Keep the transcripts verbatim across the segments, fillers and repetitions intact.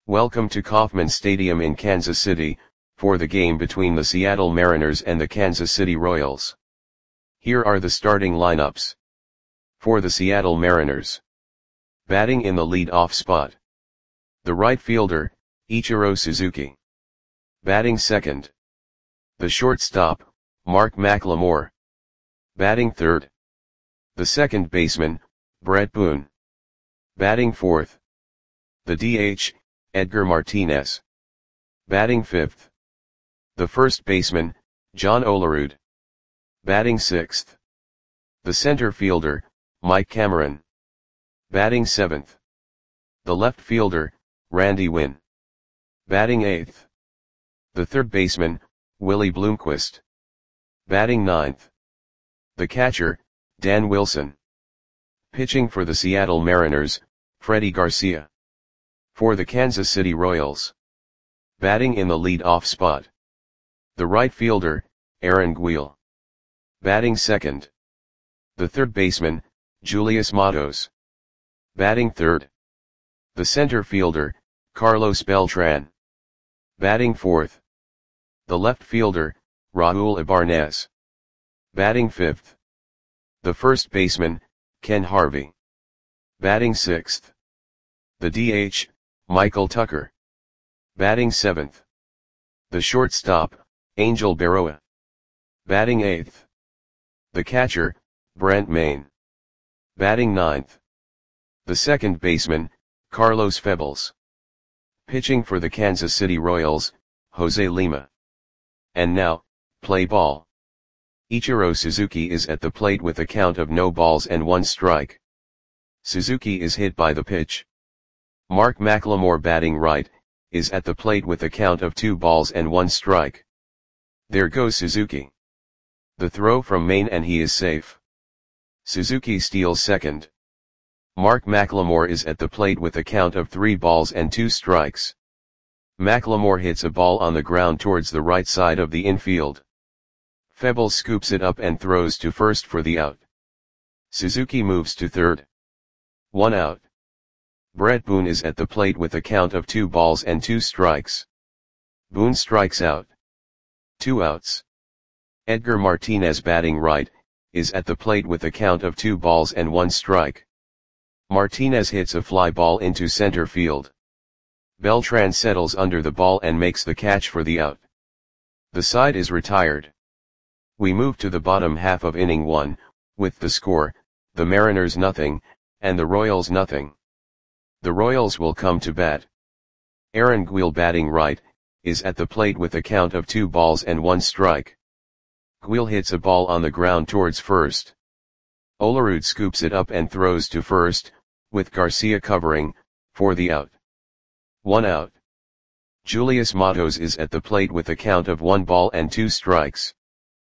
Welcome to Kauffman Stadium in Kansas City, for the game between the Seattle Mariners and the Kansas City Royals. Here are the starting lineups. For the Seattle Mariners. Batting in the lead-off spot. The right fielder, Ichiro Suzuki. Batting second. The shortstop, Mark McLemore. Batting third. The second baseman, Bret Boone. Batting fourth. The D H, Edgar Martinez. Batting fifth. The first baseman, John Olerud. Batting sixth. The center fielder, Mike Cameron. Batting seventh. The left fielder, Randy Winn. Batting eighth. The third baseman, Willie Bloomquist. Batting ninth. The catcher, Dan Wilson. Pitching for the Seattle Mariners, Freddie Garcia. For the Kansas City Royals. Batting in the lead-off spot. The right fielder, Aaron Guil. Batting second. The third baseman, Julius Matos. Batting third. The center fielder, Carlos Beltran. Batting fourth. The left fielder, Raul Ibarnez. Batting fifth. The first baseman, Ken Harvey. Batting sixth. The D H, Michael Tucker. Batting seventh. The shortstop, Angel Berroa. Batting eighth. The catcher, Brent Mayne. Batting ninth. The second baseman, Carlos Febles. Pitching for the Kansas City Royals, Jose Lima. And now, play ball. Ichiro Suzuki is at the plate with a count of no balls and one strike. Suzuki is hit by the pitch. Mark McLemore, batting right, is at the plate with a count of two balls and one strike. There goes Suzuki. The throw from Mayne and he is safe. Suzuki steals second. Mark McLemore is at the plate with a count of three balls and two strikes. McLemore hits a ball on the ground towards the right side of the infield. Febles scoops it up and throws to first for the out. Suzuki moves to third. One out. Bret Boone is at the plate with a count of two balls and two strikes. Boone strikes out. Two outs. Edgar Martinez, batting right, is at the plate with a count of two balls and one strike. Martinez hits a fly ball into center field. Beltran settles under the ball and makes the catch for the out. The side is retired. We move to the bottom half of inning one, with the score, the Mariners nothing, and the Royals nothing. The Royals will come to bat. Aaron Guil, batting right, is at the plate with a count of two balls and one strike. Guil hits a ball on the ground towards first. Olerud scoops it up and throws to first, with Garcia covering, for the out. One out. Julius Matos is at the plate with a count of one ball and two strikes.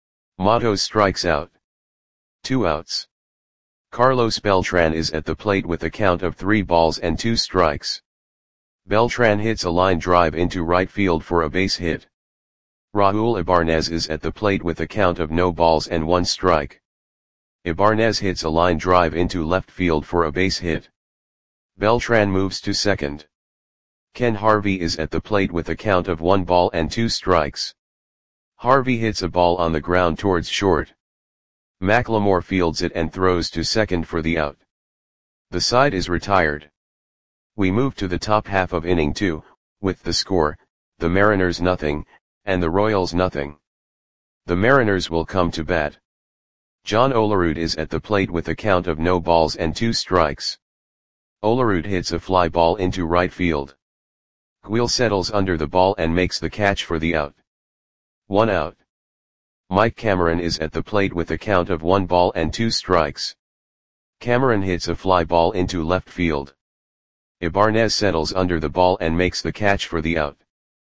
Matos strikes out. Two outs. Carlos Beltran is at the plate with a count of three balls and two strikes. Beltran hits a line drive into right field for a base hit. Raul Ibarnez is at the plate with a count of no balls and one strike. Ibarnez hits a line drive into left field for a base hit. Beltran moves to second. Ken Harvey is at the plate with a count of one ball and two strikes. Harvey hits a ball on the ground towards short. McLemore fields it and throws to second for the out. The side is retired. We move to the top half of inning two, with the score, the Mariners nothing, and the Royals nothing. The Mariners will come to bat. John Olerud is at the plate with a count of no balls and two strikes. Olerud hits a fly ball into right field. Guil settles under the ball and makes the catch for the out. One out. Mike Cameron is at the plate with a count of one ball and two strikes. Cameron hits a fly ball into left field. Ibarnez settles under the ball and makes the catch for the out.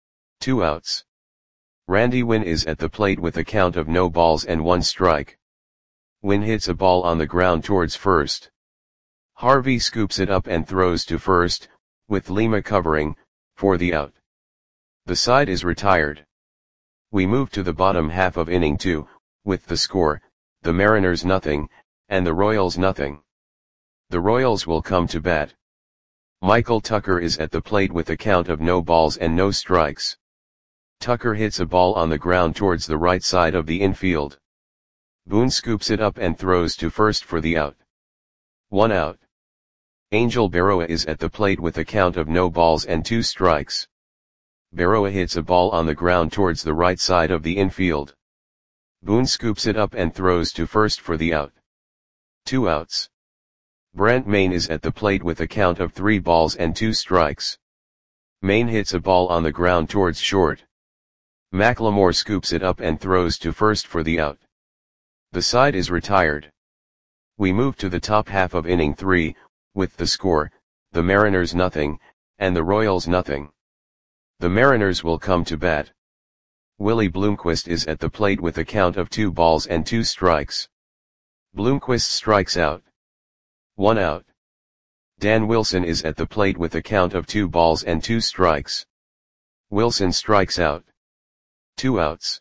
Two outs. Randy Winn is at the plate with a count of no balls and one strike. Winn hits a ball on the ground towards first. Harvey scoops it up and throws to first, with Lima covering, for the out. The side is retired. We move to the bottom half of inning two, with the score, the Mariners nothing, and the Royals nothing. The Royals will come to bat. Michael Tucker is at the plate with a count of no balls and no strikes. Tucker hits a ball on the ground towards the right side of the infield. Boone scoops it up and throws to first for the out. One out. Angel Berroa is at the plate with a count of no balls and two strikes. Berroa hits a ball on the ground towards the right side of the infield. Boone scoops it up and throws to first for the out. Two outs. Brent Mayne is at the plate with a count of three balls and two strikes. Mayne hits a ball on the ground towards short. McLemore scoops it up and throws to first for the out. The side is retired. We move to the top half of inning three, with the score, the Mariners nothing, and the Royals nothing. The Mariners will come to bat. Willie Bloomquist is at the plate with a count of two balls and two strikes. Bloomquist strikes out. One out. Dan Wilson is at the plate with a count of two balls and two strikes. Wilson strikes out. Two outs.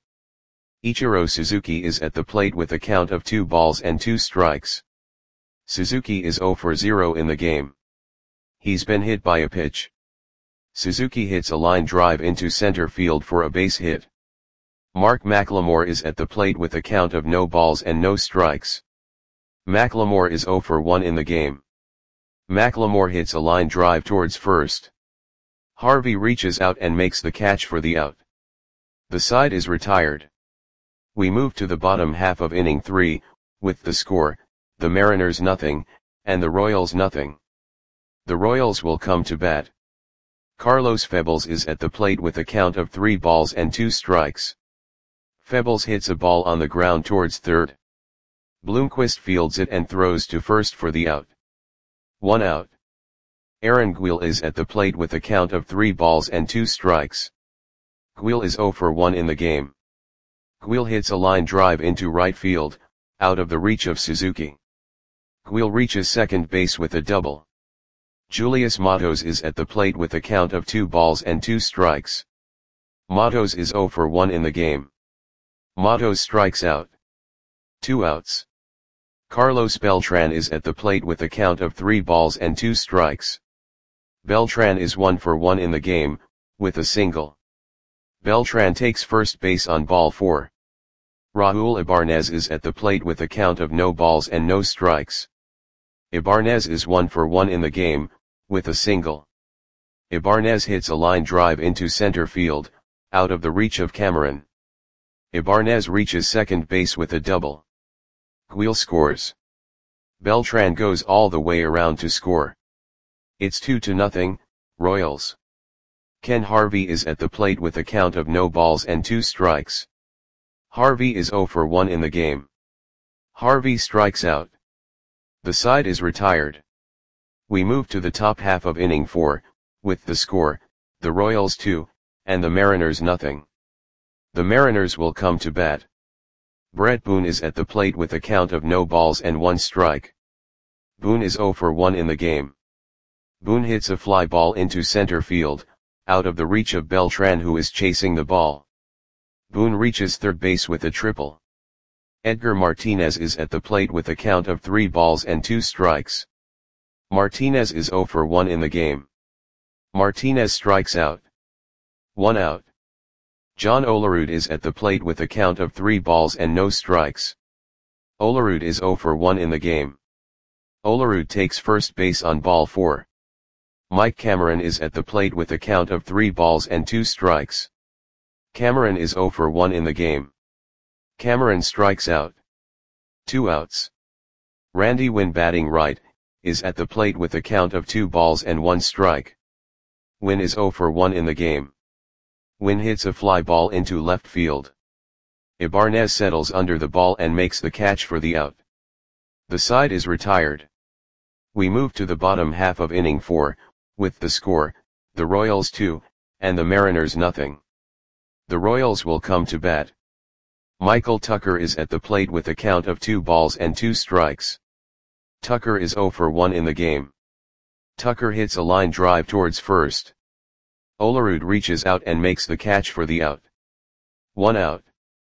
Ichiro Suzuki is at the plate with a count of two balls and two strikes. Suzuki is zero for zero in the game. He's been hit by a pitch. Suzuki hits a line drive into center field for a base hit. Mark McLemore is at the plate with a count of no balls and no strikes. McLemore is zero for one in the game. McLemore hits a line drive towards first. Harvey reaches out and makes the catch for the out. The side is retired. We move to the bottom half of inning three, with the score, the Mariners nothing, and the Royals nothing. The Royals will come to bat. Carlos Febles is at the plate with a count of three balls and two strikes. Febles hits a ball on the ground towards third. Bloomquist fields it and throws to first for the out. One out. Aaron Guil is at the plate with a count of three balls and two strikes. Guil is zero for one in the game. Guil hits a line drive into right field, out of the reach of Suzuki. Guil reaches second base with a double. Julius Matos is at the plate with a count of two balls and two strikes. Matos is zero for one in the game. Matos strikes out. Two outs. Carlos Beltran is at the plate with a count of three balls and two strikes. Beltran is one for one in the game, with a single. Beltran takes first base on ball four. Raul Ibanez is at the plate with a count of no balls and no strikes. Ibanez is one for one in the game, with a single. Ibanez hits a line drive into center field, out of the reach of Cameron. Ibanez reaches second base with a double. Guil scores. Beltran goes all the way around to score. It's two to nothing, Royals. Ken Harvey is at the plate with a count of no balls and two strikes. Harvey is zero for one in the game. Harvey strikes out. The side is retired. We move to the top half of inning four, with the score, the Royals two, and the Mariners nothing. The Mariners will come to bat. Brett Boone is at the plate with a count of no balls and one strike. Boone is zero for one in the game. Boone hits a fly ball into center field, out of the reach of Beltran who is chasing the ball. Boone reaches third base with a triple. Edgar Martinez is at the plate with a count of three balls and two strikes. Martinez is zero for one in the game. Martinez strikes out. One out. John Olerud is at the plate with a count of three balls and no strikes. Olerud is zero for one in the game. Olerud takes first base on ball four. Mike Cameron is at the plate with a count of three balls and two strikes. Cameron is zero for one in the game. Cameron strikes out. Two outs. Randy Winn, batting right, is at the plate with a count of two balls and one strike. Winn is zero for one in the game. Winn hits a fly ball into left field. Ibanez settles under the ball and makes the catch for the out. The side is retired. We move to the bottom half of inning four, with the score, the Royals two, and the Mariners nothing. The Royals will come to bat. Michael Tucker is at the plate with a count of two balls and two strikes. Tucker is zero for one in the game. Tucker hits a line drive towards first. Olerud reaches out and makes the catch for the out. One out.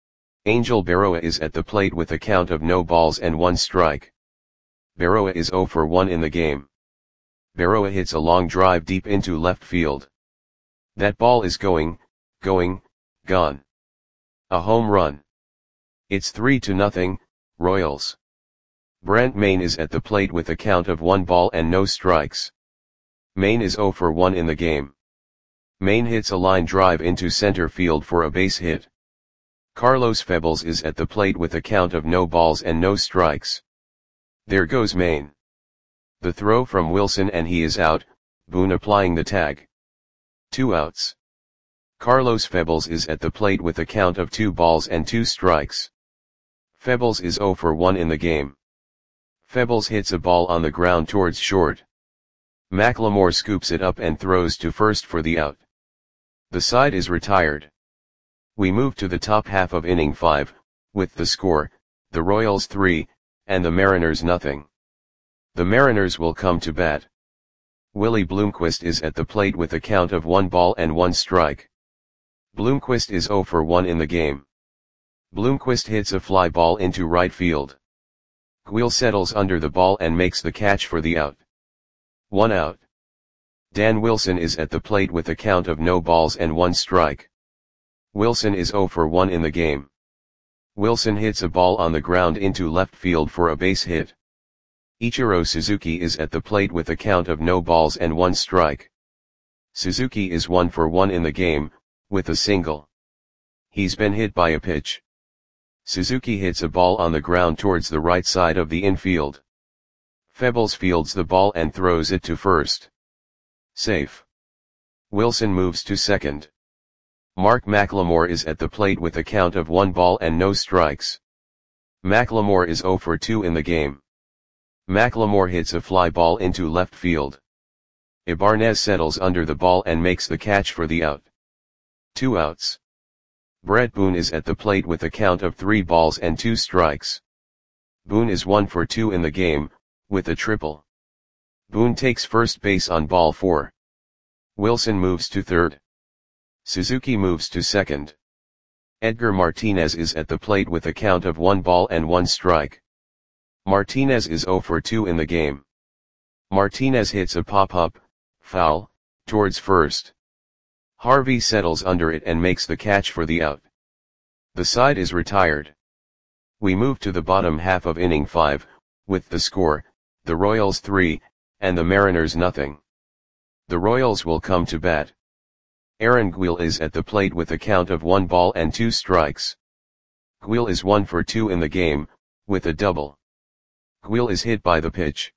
Angel Berroa is at the plate with a count of no balls and one strike. Berroa is zero for one in the game. Berroa hits a long drive deep into left field. That ball is going, going, gone. A home run. It's three to nothing, Royals. Brent Mayne is at the plate with a count of one ball and no strikes. Mayne is zero for one in the game. Mayne hits a line drive into center field for a base hit. Carlos Febles is at the plate with a count of no balls and no strikes. There goes Mayne. The throw from Wilson and he is out, Boone applying the tag. Two outs. Carlos Febles is at the plate with a count of two balls and two strikes. Febles is zero for one in the game. Febles hits a ball on the ground towards short. McLemore scoops it up and throws to first for the out. The side is retired. We move to the top half of inning five, with the score, the Royals three, and the Mariners nothing. The Mariners will come to bat. Willie Bloomquist is at the plate with a count of one ball and one strike. Bloomquist is zero for one in the game. Bloomquist hits a fly ball into right field. Guil settles under the ball and makes the catch for the out. One out. Dan Wilson is at the plate with a count of no balls and one strike. Wilson is zero for one in the game. Wilson hits a ball on the ground into left field for a base hit. Ichiro Suzuki is at the plate with a count of no balls and one strike. Suzuki is one for one in the game, with a single. He's been hit by a pitch. Suzuki hits a ball on the ground towards the right side of the infield. Febles fields the ball and throws it to first. Safe. Wilson moves to second. Mark McLemore is at the plate with a count of one ball and no strikes. McLemore is zero for two in the game. McLemore hits a fly ball into left field. Ibanez settles under the ball and makes the catch for the out. Two outs. Brett Boone is at the plate with a count of three balls and two strikes. Boone is one for two in the game, with a triple. Boone takes first base on ball four. Wilson moves to third. Suzuki moves to second. Edgar Martinez is at the plate with a count of one ball and one strike. Martinez is zero for two in the game. Martinez hits a pop-up, foul, towards first. Harvey settles under it and makes the catch for the out. The side is retired. We move to the bottom half of inning five, with the score, the Royals three, and the Mariners nothing. The Royals will come to bat. Aaron Guil is at the plate with a count of one ball and two strikes. Guil is one for two in the game, with a double. Guil is hit by the pitch.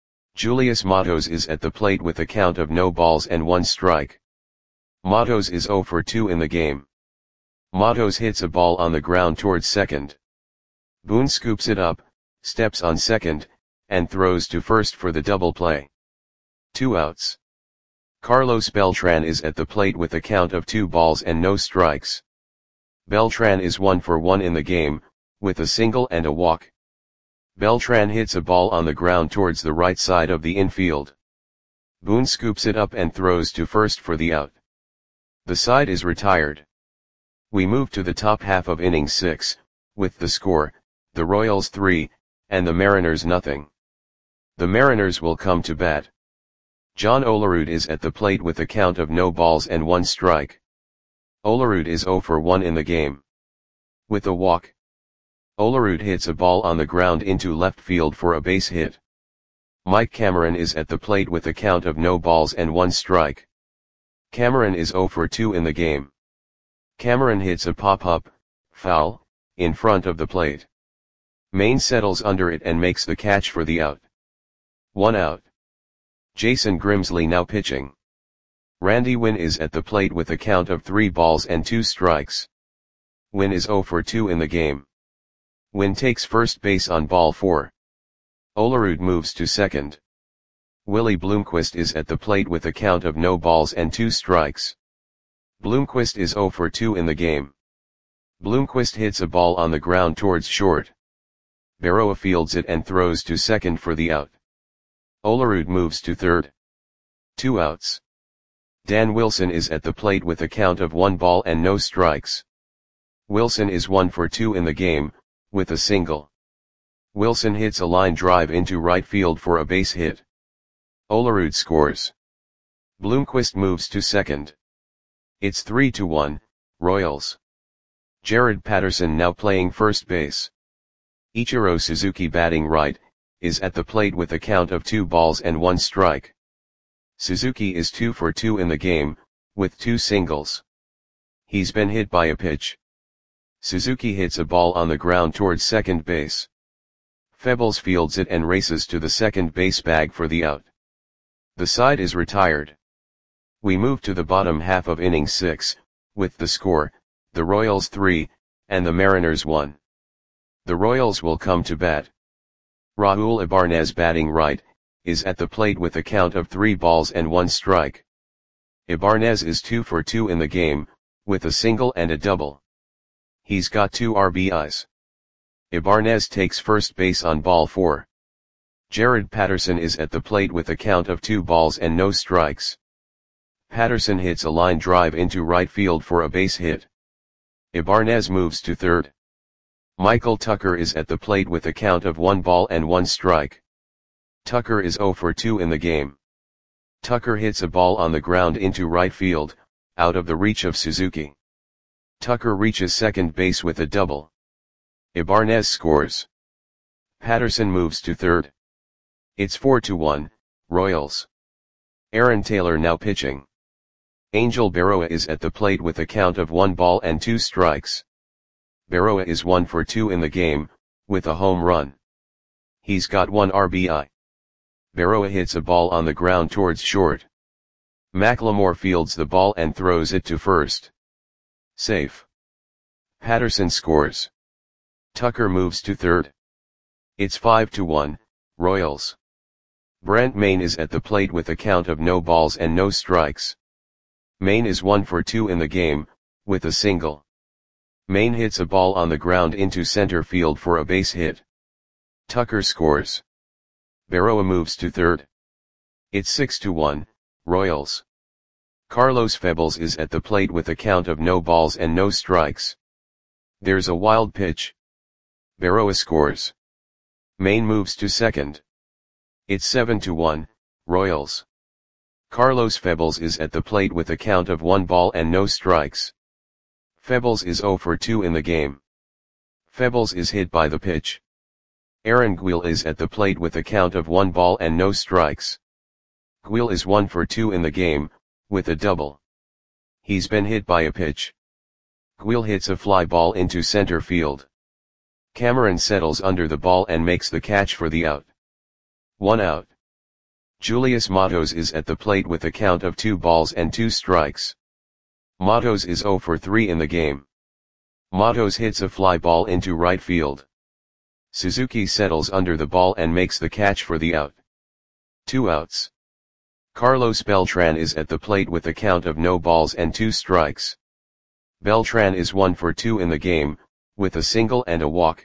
Julius Matos is at the plate with a count of no balls and one strike. Matos is zero for two in the game. Matos hits a ball on the ground towards second. Boone scoops it up, steps on second, and throws to first for the double play. Two outs. Carlos Beltran is at the plate with a count of two balls and no strikes. Beltran is one for one in the game, with a single and a walk. Beltran hits a ball on the ground towards the right side of the infield. Boone scoops it up and throws to first for the out. The side is retired. We move to the top half of inning six, with the score, the Royals three, and the Mariners nothing. The Mariners will come to bat. John Olerud is at the plate with a count of no balls and one strike. Olerud is zero for one in the game. With a walk. Olerud hits a ball on the ground into left field for a base hit. Mike Cameron is at the plate with a count of no balls and one strike. Cameron is zero for two in the game. Cameron hits a pop-up, foul, in front of the plate. Mayne settles under it and makes the catch for the out. One out. Jason Grimsley now pitching. Randy Winn is at the plate with a count of three balls and two strikes. Winn is zero for two in the game. Winn takes first base on ball four. Olerud moves to second. Willie Bloomquist is at the plate with a count of no balls and two strikes. Bloomquist is zero for two in the game. Bloomquist hits a ball on the ground towards short. Berroa fields it and throws to second for the out. Olerud moves to third. Two outs. Dan Wilson is at the plate with a count of one ball and no strikes. Wilson is one for two in the game, with a single. Wilson hits a line drive into right field for a base hit. Olerud scores. Bloomquist moves to second. It's three to one, Royals. Jared Patterson now playing first base. Ichiro Suzuki batting right, is at the plate with a count of two balls and one strike. Suzuki is two for two in the game, with two singles. He's been hit by a pitch. Suzuki hits a ball on the ground towards second base. Febbles fields it and races to the second base bag for the out. The side is retired. We move to the bottom half of inning six, with the score, the Royals three, and the Mariners one. The Royals will come to bat. Raul Ibanez batting right, is at the plate with a count of three balls and one strike. Ibanez is two for two in the game, with a single and a double. He's got two R B Is. Ibanez takes first base on ball four. Jared Patterson is at the plate with a count of two balls and no strikes. Patterson hits a line drive into right field for a base hit. Ibanez moves to third. Michael Tucker is at the plate with a count of one ball and one strike. Tucker is zero for two in the game. Tucker hits a ball on the ground into right field, out of the reach of Suzuki. Tucker reaches second base with a double. Ibanez scores. Patterson moves to third. It's four to one, Royals. Aaron Taylor now pitching. Angel Berroa is at the plate with a count of one ball and two strikes. Berroa is one for two in the game, with a home run. He's got one R B I. Berroa hits a ball on the ground towards short. McLemore fields the ball and throws it to first. Safe. Patterson scores. Tucker moves to third. It's five to one, Royals. Brent Mayne is at the plate with a count of no balls and no strikes. Mayne is one for two in the game, with a single. Mayne hits a ball on the ground into center field for a base hit. Tucker scores. Berroa moves to third. It's six to one, Royals. Carlos Febbles is at the plate with a count of no balls and no strikes. There's a wild pitch. Berroa scores. Mayne moves to second. It's seven to one, Royals. Carlos Febbles is at the plate with a count of one ball and no strikes. Febbles is zero for two in the game. Febbles is hit by the pitch. Aaron Guil is at the plate with a count of one ball and no strikes. Guil is one for two in the game, with a double. He's been hit by a pitch. Guil hits a fly ball into center field. Cameron settles under the ball and makes the catch for the out. One out. Julius Matos is at the plate with a count of two balls and two strikes. Matos is zero for three in the game. Matos hits a fly ball into right field. Suzuki settles under the ball and makes the catch for the out. Two outs. Carlos Beltran is at the plate with a count of no balls and two strikes. Beltran is one for two in the game, with a single and a walk.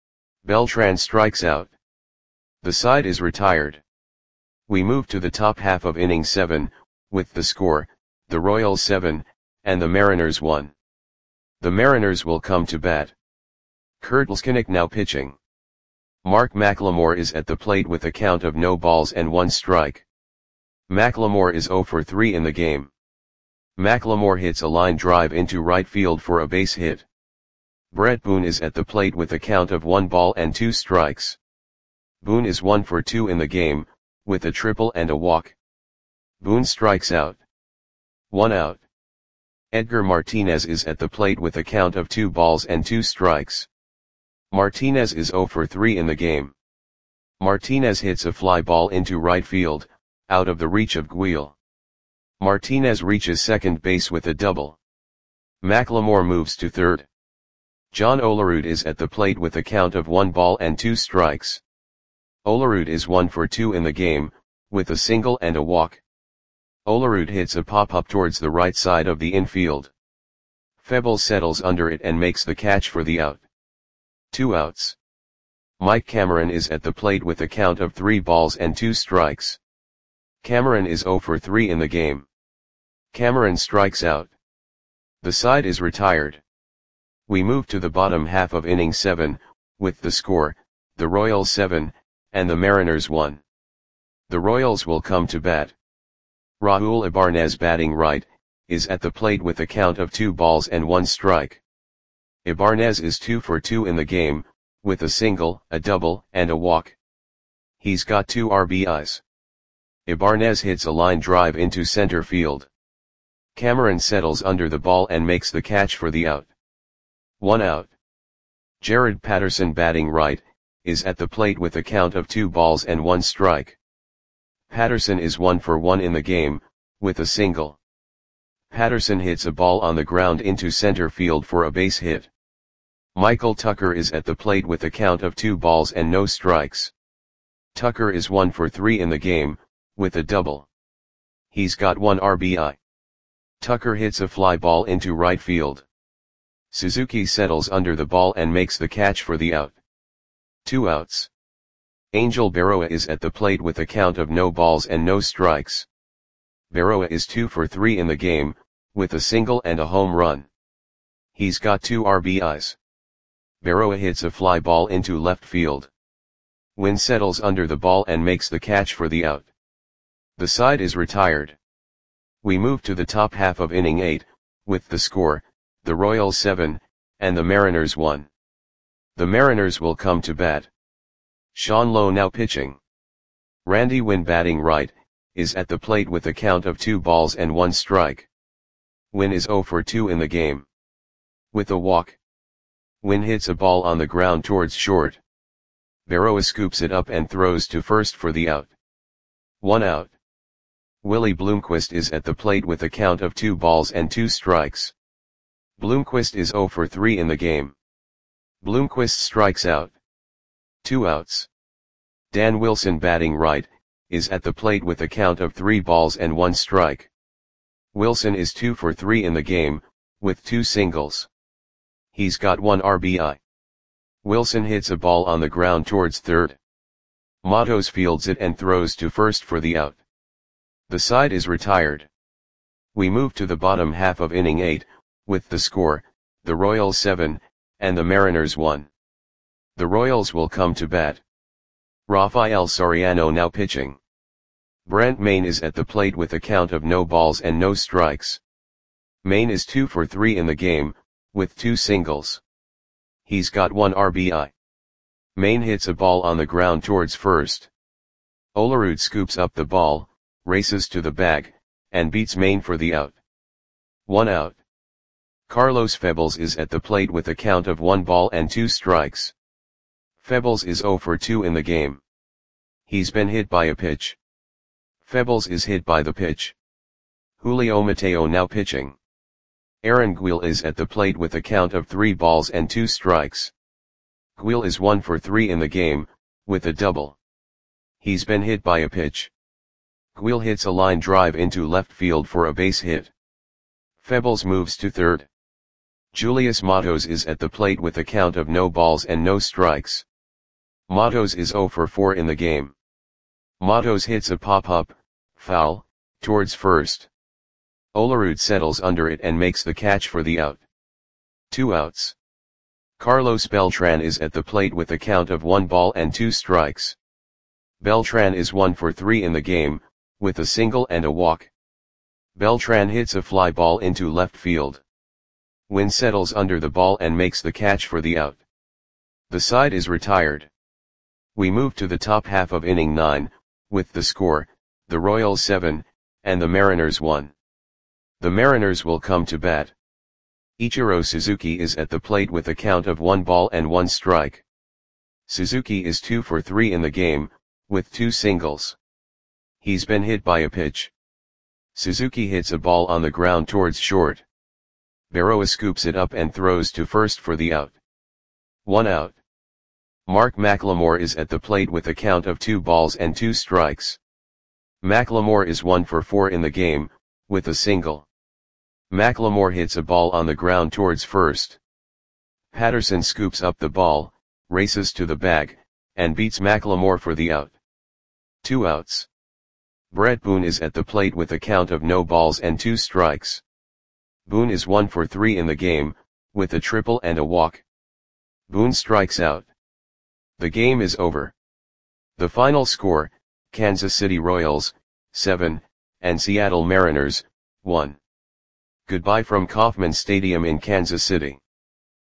Beltran strikes out. The side is retired. We move to the top half of inning seven, with the score, the Royals seven, and the Mariners one. The Mariners will come to bat. Kurt Leskinick now pitching. Mark McLemore is at the plate with a count of no balls and one strike. McLemore is zero for three in the game. McLemore hits a line drive into right field for a base hit. Brett Boone is at the plate with a count of one ball and two strikes. Boone is one for two in the game, with a triple and a walk. Boone strikes out. One out. Edgar Martinez is at the plate with a count of two balls and two strikes. Martinez is zero for three in the game. Martinez hits a fly ball into right field, out of the reach of Guil. Martinez reaches second base with a double. McLemore moves to third. John Olerud is at the plate with a count of one ball and two strikes. Olerud is one for two in the game, with a single and a walk. Olerud hits a pop-up towards the right side of the infield. Febbles settles under it and makes the catch for the out. Two outs. Mike Cameron is at the plate with a count of three balls and two strikes. Cameron is zero for three in the game. Cameron strikes out. The side is retired. We move to the bottom half of inning seven, with the score, the Royals seven, and the Mariners one. The Royals will come to bat. Raul Ibanez batting right, is at the plate with a count of two balls and one strike. Ibanez is two for two in the game, with a single, a double, and a walk. He's got two R B Is. Ibanez hits a line drive into center field. Cameron settles under the ball and makes the catch for the out. One out. Jared Patterson batting right, is at the plate with a count of two balls and one strike. Patterson is one for one in the game, with a single. Patterson hits a ball on the ground into center field for a base hit. Michael Tucker is at the plate with a count of two balls and no strikes. Tucker is one for three in the game, with a double. He's got one R B I. Tucker hits a fly ball into right field. Suzuki settles under the ball and makes the catch for the out. Two outs. Angel Berroa is at the plate with a count of no balls and no strikes. Berroa is two for three in the game, with a single and a home run. He's got two R B Is. Berroa hits a fly ball into left field. Wynn settles under the ball and makes the catch for the out. The side is retired. We move to the top half of inning eight, with the score, the Royals seven, and the Mariners one. The Mariners will come to bat. Sean Lowe now pitching. Randy Wynn batting right, is at the plate with a count of two balls and one strike. Wynn is zero for two in the game. With a walk. Wynn hits a ball on the ground towards short. Berroa scoops it up and throws to first for the out. One out. Willie Bloomquist is at the plate with a count of two balls and two strikes. Bloomquist is zero for three in the game. Bloomquist strikes out. Two outs. Dan Wilson batting right, is at the plate with a count of three balls and one strike. Wilson is two for three in the game, with two singles. He's got one R B I. Wilson hits a ball on the ground towards third. Matos fields it and throws to first for the out. The side is retired. We move to the bottom half of inning eight, with the score, the Royals seven, and the Mariners one. The Royals will come to bat. Rafael Soriano now pitching. Brent Mayne is at the plate with a count of no balls and no strikes. Mayne is two for three in the game, with two singles. He's got one R B I. Mayne hits a ball on the ground towards first. Olerud scoops up the ball, races to the bag, and beats Mayne for the out. One out. Carlos Febles is at the plate with a count of one ball and two strikes. Febles is zero for two in the game. He's been hit by a pitch. Febles is hit by the pitch. Julio Mateo now pitching. Aaron Guil is at the plate with a count of three balls and two strikes. Guil is one for three in the game, with a double. He's been hit by a pitch. Guil hits a line drive into left field for a base hit. Febles moves to third. Julius Matos is at the plate with a count of no balls and no strikes. Matos is zero for four in the game. Matos hits a pop-up, foul, towards first. Olerud settles under it and makes the catch for the out. Two outs. Carlos Beltran is at the plate with a count of one ball and two strikes. Beltran is one for three in the game, with a single and a walk. Beltran hits a fly ball into left field. Wynn settles under the ball and makes the catch for the out. The side is retired. We move to the top half of inning nine, with the score, the Royals seven, and the Mariners one. The Mariners will come to bat. Ichiro Suzuki is at the plate with a count of one ball and one strike. Suzuki is two for three in the game, with two singles. He's been hit by a pitch. Suzuki hits a ball on the ground towards short. Berroa scoops it up and throws to first for the out. One out. Mark McLemore is at the plate with a count of two balls and two strikes. McLemore is one for four in the game, with a single. McLemore hits a ball on the ground towards first. Patterson scoops up the ball, races to the bag, and beats McLemore for the out. Two outs. Brett Boone is at the plate with a count of no balls and two strikes. Boone is one for three in the game, with a triple and a walk. Boone strikes out. The game is over. The final score, Kansas City Royals, seven, and Seattle Mariners, one. Goodbye from Kauffman Stadium in Kansas City.